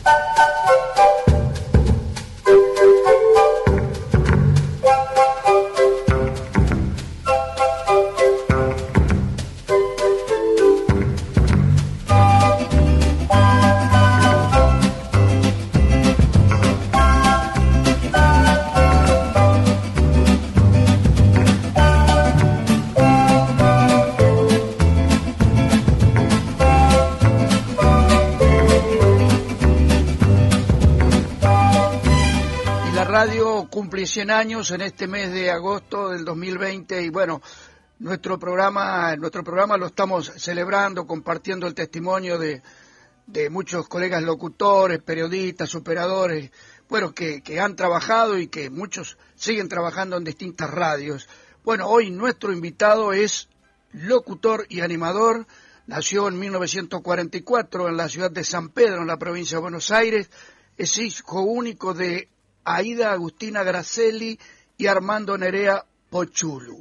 Cumple 100 años en este mes de agosto del 2020 y bueno, nuestro programa lo estamos celebrando, compartiendo el testimonio de muchos colegas locutores, periodistas, operadores, bueno, que han trabajado y que muchos siguen trabajando en distintas radios. Bueno, hoy nuestro invitado es locutor y animador, nació en 1944 en la ciudad de San Pedro, en la provincia de Buenos Aires, es hijo único de Aida Agustina Gracelli y Armando Nerea Pochulu.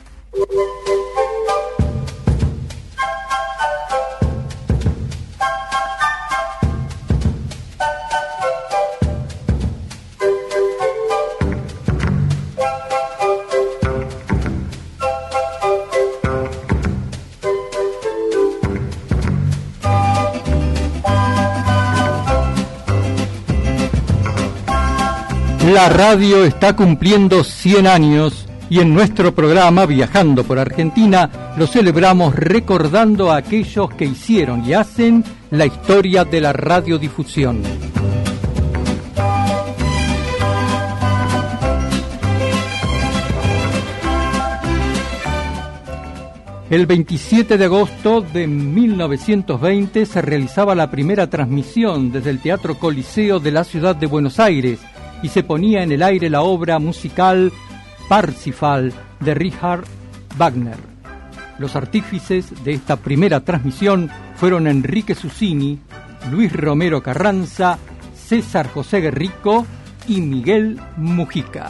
La radio está cumpliendo 100 años y en nuestro programa Viajando por Argentina lo celebramos recordando a aquellos que hicieron y hacen la historia de la radiodifusión. El 27 de agosto de 1920 se realizaba la primera transmisión desde el Teatro Coliseo de la ciudad de Buenos Aires y se ponía en el aire la obra musical Parsifal de Richard Wagner. Los artífices de esta primera transmisión fueron Enrique Susini, Luis Romero Carranza, César José Guerrico y Miguel Mujica.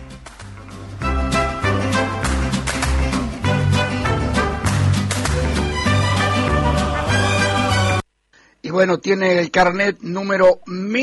Y bueno, tiene el carnet número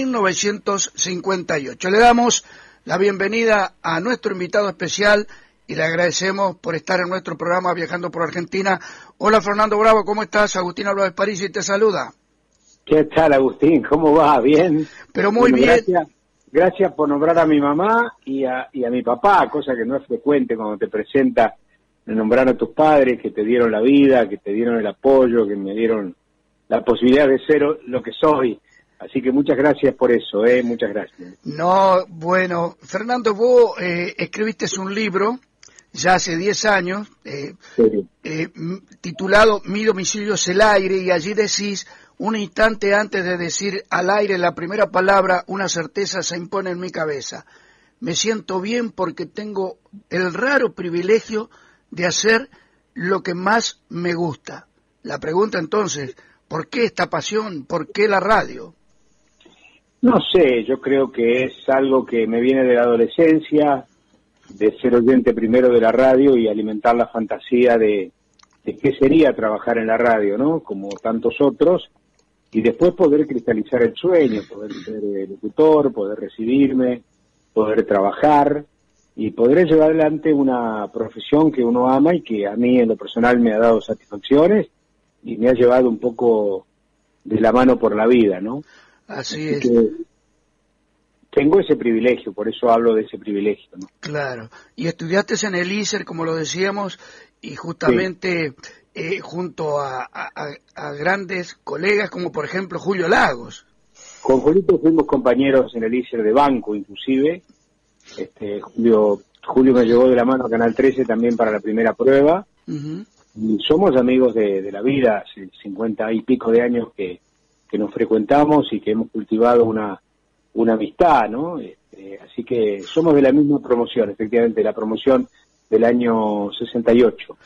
1958. Le damos la bienvenida a nuestro invitado especial y le agradecemos por estar en nuestro programa Viajando por Argentina. Hola Fernando Bravo, ¿cómo estás? Agustín Álvarez Parisi te saluda. ¿Qué tal, Agustín? ¿Cómo va? ¿Bien? Pero muy bien. Gracias por nombrar a mi mamá y a mi papá, cosa que no es frecuente cuando te presenta nombrar a tus padres que te dieron la vida, que te dieron el apoyo, que me dieron la posibilidad de ser lo que soy. Así que muchas gracias por eso, muchas gracias. No, bueno, Fernando, vos escribiste un libro ya hace 10 años, sí. Titulado Mi domicilio es el aire, y allí decís, un instante antes de decir al aire la primera palabra, una certeza se impone en mi cabeza. Me siento bien porque tengo el raro privilegio de hacer lo que más me gusta. La pregunta entonces, ¿por qué esta pasión? ¿Por qué la radio? No sé, yo creo que es algo que me viene de la adolescencia, de ser oyente primero de la radio y alimentar la fantasía de qué sería trabajar en la radio, ¿no? Como tantos otros, y después poder cristalizar el sueño, poder ser locutor, poder recibirme, poder trabajar y poder llevar adelante una profesión que uno ama y que a mí en lo personal me ha dado satisfacciones y me ha llevado un poco de la mano por la vida, ¿no? Así es. Que tengo ese privilegio, por eso hablo de ese privilegio, ¿no? Claro. Y estudiaste en el ISER, como lo decíamos, y justamente sí, junto a grandes colegas, como por ejemplo Julio Lagos. Con Julito fuimos compañeros en el ISER de banco, inclusive. Julio me llevó de la mano a Canal 13 también para la primera prueba. Uh-huh. Y somos amigos de la vida, hace 50 y pico de años que nos frecuentamos y que hemos cultivado una amistad, ¿no? Así que somos de la misma promoción, efectivamente, la promoción del año 68.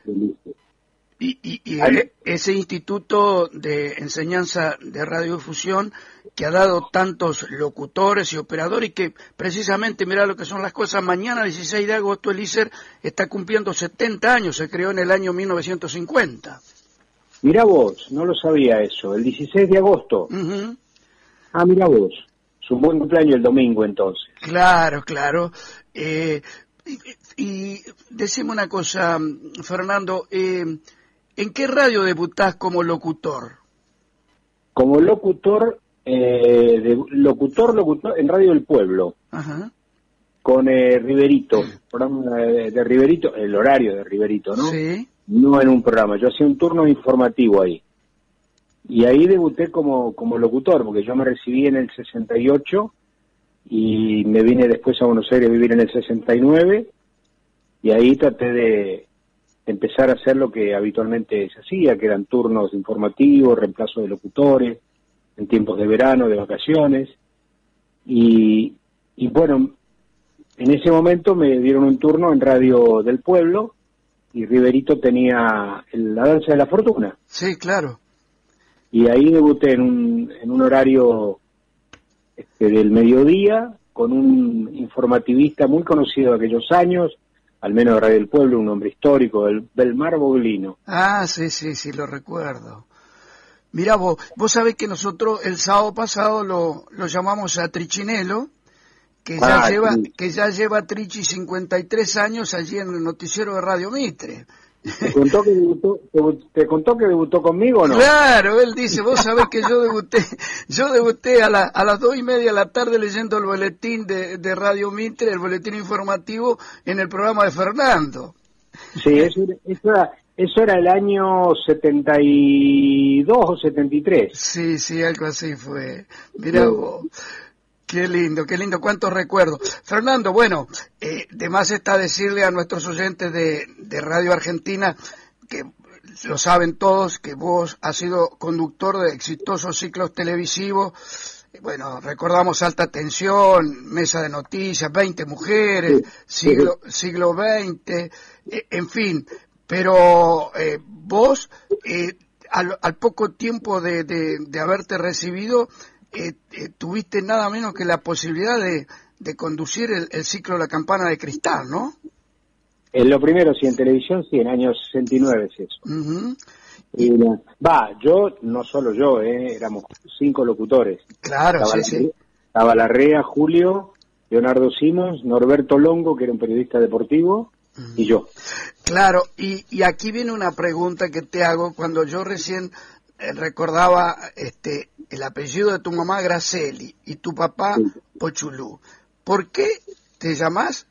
Y ese instituto de enseñanza de radiodifusión que ha dado tantos locutores y operadores y que precisamente, mira lo que son las cosas, mañana 16 de agosto el ISER está cumpliendo 70 años, se creó en el año 1950. Mirá vos, no lo sabía eso, el 16 de agosto. Uh-huh. Ah, mira vos, es un buen cumpleaños el domingo entonces. Claro, claro. Y decime una cosa, Fernando, ¿en qué radio debutás como locutor? Como locutor, locutor en Radio del Pueblo. Ajá. Con Riverito, programa de Riverito, el horario de Riverito, ¿no? Sí. No en un programa, yo hacía un turno informativo ahí. Y ahí debuté como locutor, porque yo me recibí en el 68 y me vine después a Buenos Aires a vivir en el 69, y ahí traté de empezar a hacer lo que habitualmente se hacía, que eran turnos informativos, reemplazo de locutores, en tiempos de verano, de vacaciones, y bueno, en ese momento me dieron un turno en Radio del Pueblo, y Riverito tenía la Danza de la Fortuna. Sí, claro. Y ahí debuté en un horario del mediodía, con un informativista muy conocido de aquellos años, al menos de Radio del Pueblo, un hombre histórico, el Belmar Boglino. Ah, sí, lo recuerdo. Mirá vos sabés que nosotros el sábado pasado lo llamamos a Trichinelo, que ya lleva Trichi 53 años allí en el noticiero de Radio Mitre. ¿Te contó que debutó conmigo o no? Claro, él dice, vos sabés que yo debuté a las 2:30 de la tarde leyendo el boletín de Radio Mitre, el boletín informativo, en el programa de Fernando. Sí, eso era el año 72 o 73. Sí, algo así fue. Mirá vos. Qué lindo, cuántos recuerdos. Fernando, bueno, de más está decirle a nuestros oyentes de Radio Argentina, que lo saben todos, que vos has sido conductor de exitosos ciclos televisivos. Bueno, recordamos Alta Tensión, Mesa de Noticias, 20 Mujeres, siglo XX, en fin. Pero vos, al poco tiempo de haberte recibido, tuviste nada menos que la posibilidad de conducir el ciclo La Campana de Cristal, ¿no? En lo primero, sí, en televisión, sí, en años 69 es eso. Uh-huh. Yo, no solo yo, éramos 5 locutores. Claro, sí. Estaba Larrea, Julio, Leonardo Simons, Norberto Longo, que era un periodista deportivo, y yo. Claro, y aquí viene una pregunta que te hago. Cuando yo recién recordaba el apellido de tu mamá Graceli y tu papá Pochulú, ¿por qué te llamás,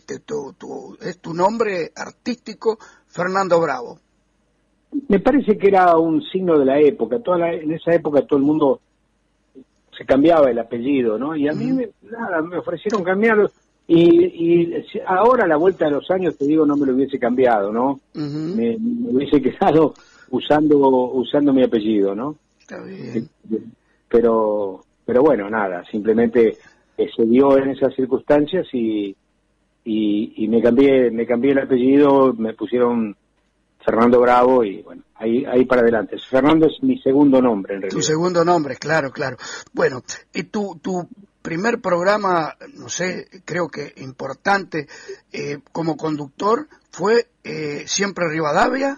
es tu nombre artístico, Fernando Bravo? Me parece que era un signo de la época. En esa época todo el mundo se cambiaba el apellido, ¿no? Y a mí me ofrecieron cambiarlo, y ahora a la vuelta de los años, te digo, no me lo hubiese cambiado, ¿no? Uh-huh. Me hubiese quedado usando mi apellido, ¿no? Está bien. Pero bueno, nada, simplemente se dio en esas circunstancias y me cambié el apellido, me pusieron Fernando Bravo, y bueno, ahí para adelante. Fernando es mi segundo nombre, en realidad. Tu segundo nombre, claro. Bueno, y tu primer programa, no sé, creo que importante, como conductor, fue Siempre Rivadavia.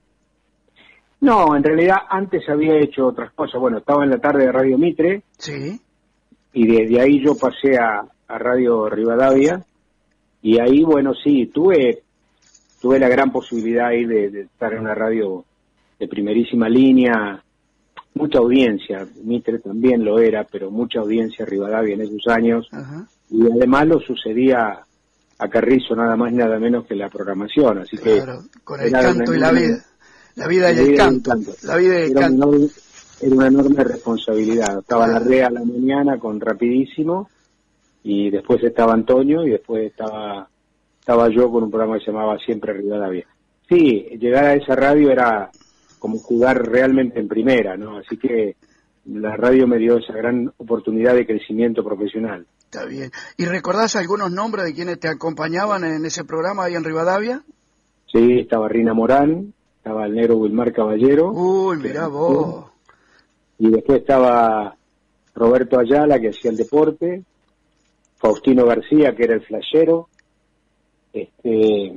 No, en realidad antes había hecho otras cosas. Bueno, estaba en la tarde de Radio Mitre. Sí. Y desde ahí yo pasé a Radio Rivadavia. Y ahí, bueno, sí, tuve la gran posibilidad ahí de estar en una radio de primerísima línea. Mucha audiencia, Mitre también lo era, pero mucha audiencia Rivadavia en esos años. Ajá. Y además lo sucedía a Carrizo, nada más y nada menos que la programación. Así claro, que con el canto y la vida. La vida y el canto. La vida y el canto. Era una enorme responsabilidad. Estaba Larrea a la mañana con Rapidísimo, y después estaba Antonio, y después estaba yo con un programa que se llamaba Siempre Rivadavia. Sí, llegar a esa radio era como jugar realmente en primera, ¿no? Así que la radio me dio esa gran oportunidad de crecimiento profesional. Está bien. ¿Y recordás algunos nombres de quienes te acompañaban en ese programa ahí en Rivadavia? Sí, estaba Rina Morán, estaba el negro Wilmar Caballero. Uy, mirá vos. Y después estaba Roberto Ayala, que hacía el deporte, Faustino García, que era el flashero,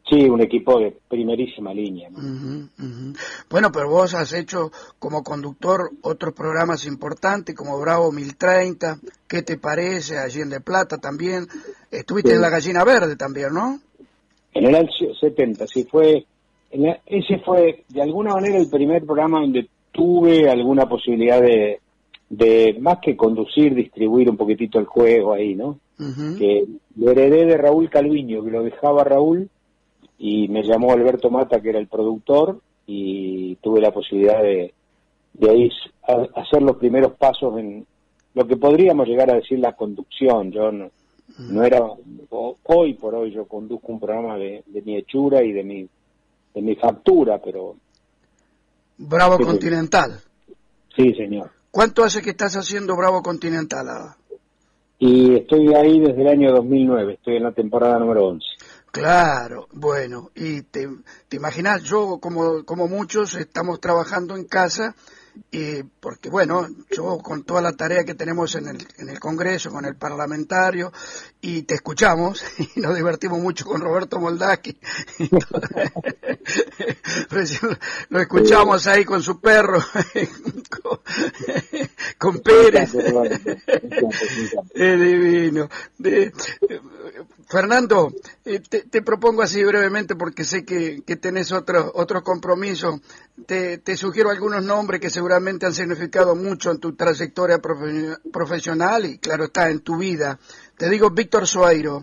Sí, un equipo de primerísima línea, ¿no? Bueno, pero vos has hecho como conductor otros programas importantes como Bravo 1030, ¿qué te parece? Allí en De Plata también. Estuviste en La Gallina Verde también, ¿no? En el año 70, sí, ese fue de alguna manera el primer programa donde tuve alguna posibilidad de más que conducir, distribuir un poquitito el juego ahí, ¿no? Que lo heredé de Raúl Calviño, que lo dejaba Raúl, y me llamó Alberto Mata, que era el productor, y tuve la posibilidad de ahí hacer los primeros pasos en lo que podríamos llegar a decir la conducción. Yo no era, hoy por hoy yo conduzco un programa de mi hechura y de mi factura, pero... Bravo sí, Continental. Sí, señor. ¿Cuánto hace que estás haciendo Bravo Continental ahora? Y estoy ahí desde el año 2009, estoy en la temporada número 11. Claro, bueno, y te imaginas, yo como muchos estamos trabajando en casa, porque bueno, yo con toda la tarea que tenemos en el Congreso, con el parlamentario, y te escuchamos, y nos divertimos mucho con Roberto Moldaski, lo escuchamos ahí con su perro, con Pérez, es divino. Fernando, te propongo así brevemente, porque sé que tenés otros compromisos, te sugiero algunos nombres que seguramente han significado mucho en tu trayectoria profesional y claro está, en tu vida. Te digo Víctor Sueiro.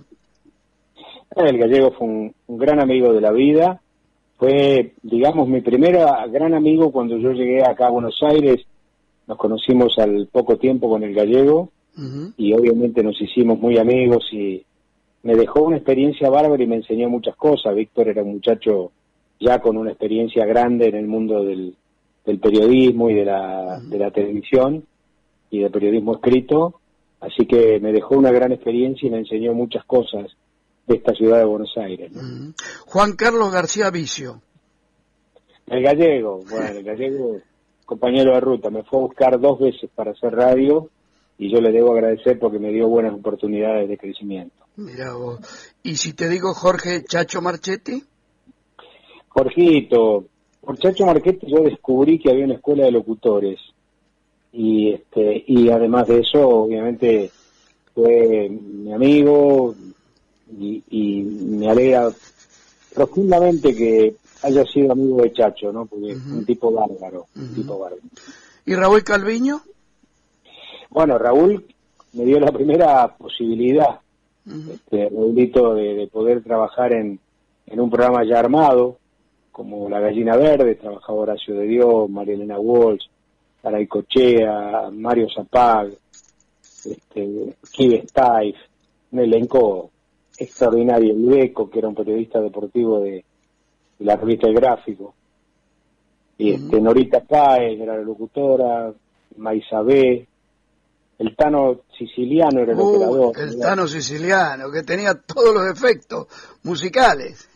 El Gallego fue un gran amigo de la vida, fue, digamos, mi primer gran amigo cuando yo llegué acá a Buenos Aires. Nos conocimos al poco tiempo con el Gallego y obviamente nos hicimos muy amigos y me dejó una experiencia bárbara y me enseñó muchas cosas. Víctor era un muchacho ya con una experiencia grande en el mundo del periodismo y de la televisión y del periodismo escrito, así que me dejó una gran experiencia y me enseñó muchas cosas de esta ciudad de Buenos Aires, ¿no? Juan Carlos García Vicio. El Gallego, bueno, el Gallego, compañero de ruta, me fue a buscar 2 veces para hacer radio y yo le debo agradecer porque me dio buenas oportunidades de crecimiento. Mirá vos. ¿Y si te digo Jorge Chacho Marchetti? Jorgito, por Chacho Marchetti yo descubrí que había una escuela de locutores y además de eso, obviamente, fue mi amigo y me alegra profundamente que haya sido amigo de Chacho, ¿no? Porque es un tipo bárbaro, ¿Y Raúl Calviño? Bueno, Raúl me dio la primera posibilidad, Raúlito, de poder trabajar en un programa ya armado, como La Gallina Verde. Trabajaba Horacio de Dios, María Elena Walsh, Saray Cochea, Mario Zapag, Kibe Staif, un elenco extraordinario. El Beco, que era un periodista deportivo de la revista El Gráfico, y Norita Páez era la locutora, Maisabé, el Tano Siciliano era el operador. El Tano Siciliano, que tenía todos los efectos musicales.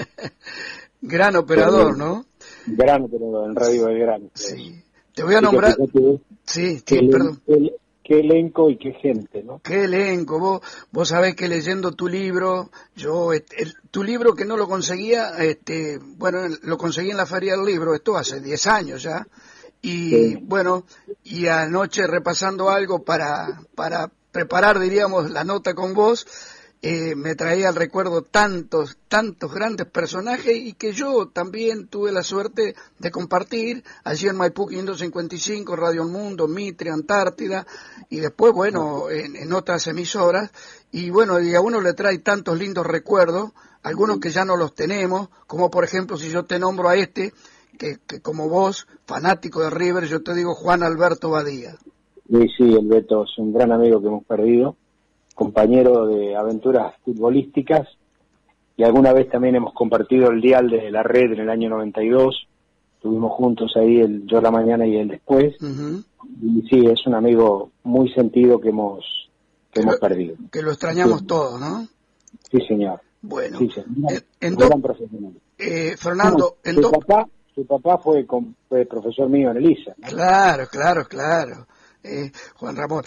Gran operador, ¿no? Gran operador en Radio Belgrano. Sí. Te voy a nombrar... Sí, perdón. Qué elenco y qué gente, ¿no? Qué elenco. Vos sabés que leyendo tu libro, tu libro que no lo conseguía, bueno, lo conseguí en la Feria del Libro, esto hace 10 años ya, y bueno, y anoche repasando algo para preparar, diríamos, la nota con vos, me traía al recuerdo tantos grandes personajes y que yo también tuve la suerte de compartir allí en Maipú 555, Radio El Mundo, Mitre, Antártida y después, bueno, en otras emisoras. Y bueno, y a uno le trae tantos lindos recuerdos, algunos que ya no los tenemos, como por ejemplo si yo te nombro a que como vos, fanático de River, yo te digo Juan Alberto Badía. Sí, el Beto es un gran amigo que hemos perdido, compañero de aventuras futbolísticas, y alguna vez también hemos compartido el dial de la red en el año 92, estuvimos juntos ahí, yo la mañana y él después, y sí, es un amigo muy sentido que hemos perdido. Que lo extrañamos todos, ¿no? Sí, señor. Bueno, sí, señor. Gran profesional. Fernando, su papá fue profesor mío en el ISA, ¿no? Claro. Juan Ramón.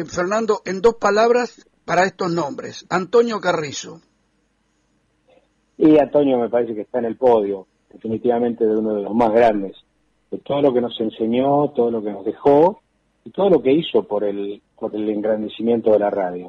Fernando, en 2 palabras para estos nombres. Antonio Carrizo. Y Antonio me parece que está en el podio, definitivamente de uno de los más grandes, de todo lo que nos enseñó, todo lo que nos dejó y todo lo que hizo por el engrandecimiento de la radio.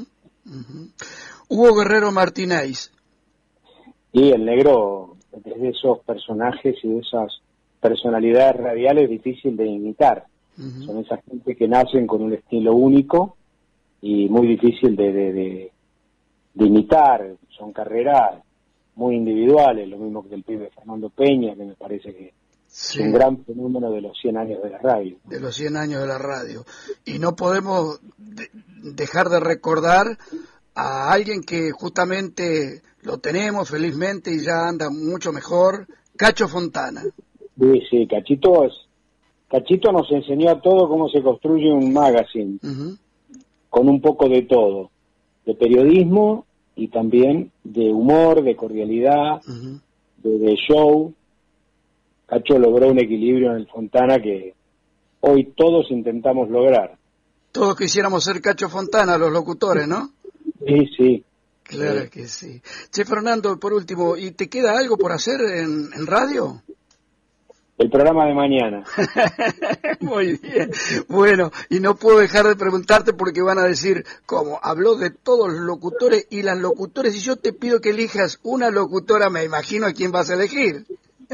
Hugo Guerrero Martínez. Y el Negro, desde esos personajes y de esas personalidades radiales, difícil de imitar. Son esas gente que nacen con un estilo único y muy difícil de imitar. Son carreras muy individuales, lo mismo que el pibe Fernando Peña, que me parece que es un gran fenómeno de los 100 años de la radio. De los 100 años de la radio. Y no podemos dejar de recordar a alguien que justamente lo tenemos felizmente y ya anda mucho mejor, Cacho Fontana. Sí, Cachito nos enseñó a todos cómo se construye un magazine, con un poco de todo, de periodismo y también de humor, de cordialidad, de show. Cacho logró un equilibrio en el Fontana que hoy todos intentamos lograr. Todos quisiéramos ser Cacho Fontana, los locutores, ¿no? Sí. Claro que sí. Che, Fernando, por último, ¿y te queda algo por hacer en radio? El programa de mañana. Muy bien. Bueno, y no puedo dejar de preguntarte porque van a decir, ¿cómo? Habló de todos los locutores y las locutores, y yo te pido que elijas una locutora, me imagino a quién vas a elegir.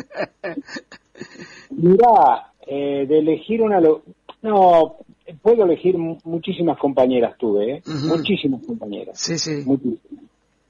Mirá, de elegir no, puedo elegir muchísimas compañeras tuve, muchísimas compañeras. Sí. Muchísimas.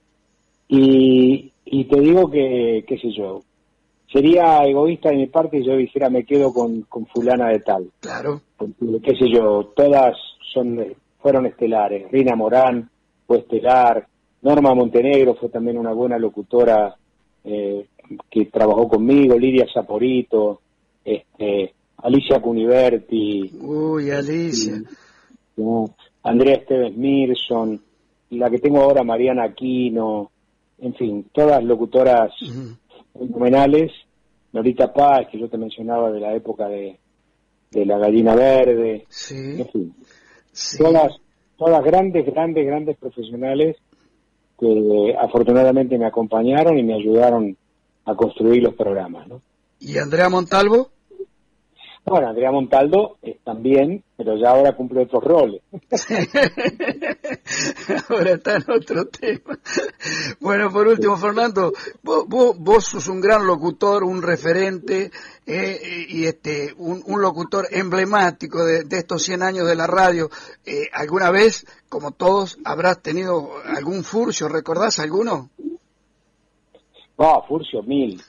Y te digo que, qué sé yo, sería egoísta de mi parte si yo dijera me quedo con fulana de tal. Claro. Porque, qué sé yo, todas fueron estelares. Rina Morán fue estelar, Norma Montenegro fue también una buena locutora que trabajó conmigo, Lidia Saporito, Alicia Cuniverti. Uy, Alicia. Andrea Esteves Mirson, la que tengo ahora, Mariana Aquino, en fin, todas locutoras fenomenales. Norita Paz, que yo te mencionaba de la época de La Gallina Verde, en fin, todas grandes profesionales que afortunadamente me acompañaron y me ayudaron a construir los programas, ¿no? ¿Y Andrea Montalvo? Bueno, Andrea Montaldo también, pero ya ahora cumple otros roles. Ahora está en otro tema. Bueno, por último, Fernando, vos sos un gran locutor, un referente, y un locutor emblemático de estos 100 años de la radio. ¿Alguna vez, como todos, habrás tenido algún furcio? ¿Recordás alguno? Furcio, mil.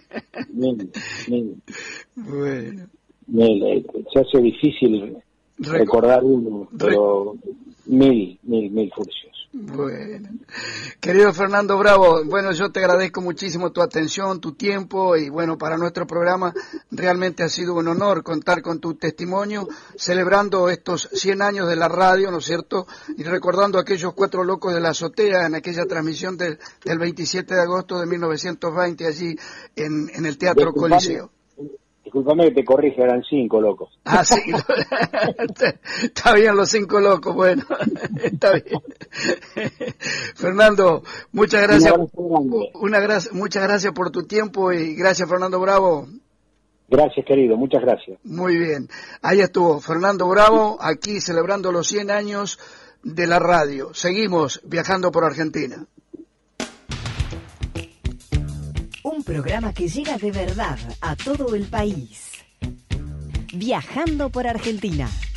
Bueno. Se hace difícil recordar uno, pero mil furcios. Bueno, querido Fernando Bravo, bueno, yo te agradezco muchísimo tu atención, tu tiempo, y bueno, para nuestro programa realmente ha sido un honor contar con tu testimonio, celebrando estos 100 años de la radio, ¿no es cierto? Y recordando a aquellos 4 locos de la azotea en aquella transmisión del 27 de agosto de 1920 allí en el Teatro Coliseo. Disculpame que te corrige, eran 5 locos. Ah, sí. Está bien, los 5 locos, bueno, está bien. Fernando, muchas gracias. Muchas gracias por tu tiempo y gracias, Fernando Bravo. Gracias, querido, muchas gracias. Muy bien. Ahí estuvo Fernando Bravo, aquí celebrando los 100 años de la radio. Seguimos viajando por Argentina. Un programa que llega de verdad a todo el país. Viajando por Argentina.